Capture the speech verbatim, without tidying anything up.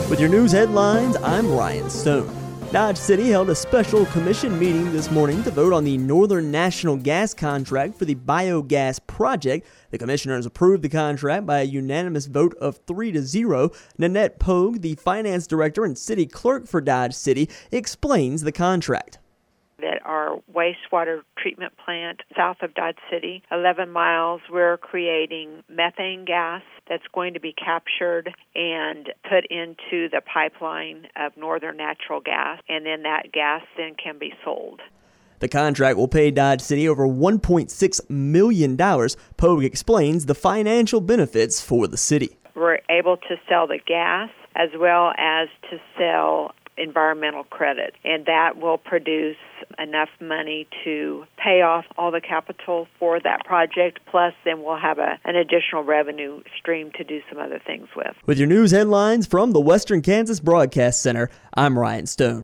With your news headlines, I'm Ryan Stone. Dodge City held a special commission meeting this morning to vote on the Northern National Gas contract for the biogas project. The commissioners approved the contract by a unanimous vote of three to zero. Nanette Pogue, the finance director and city clerk for Dodge City, explains the contract. That our wastewater treatment plant south of Dodge City, eleven miles, we're creating methane gas that's going to be captured and put into the pipeline of Northern Natural Gas, and then that gas then can be sold. The contract will pay Dodge City over one point six million dollars. Pogue explains the financial benefits for the city. We're able to sell the gas as well as to sell environmental credit, and that will produce enough money to pay off all the capital for that project, plus then we'll have a, an additional revenue stream to do some other things with. With your news headlines from the Western Kansas Broadcast Center, I'm Ryan Stone.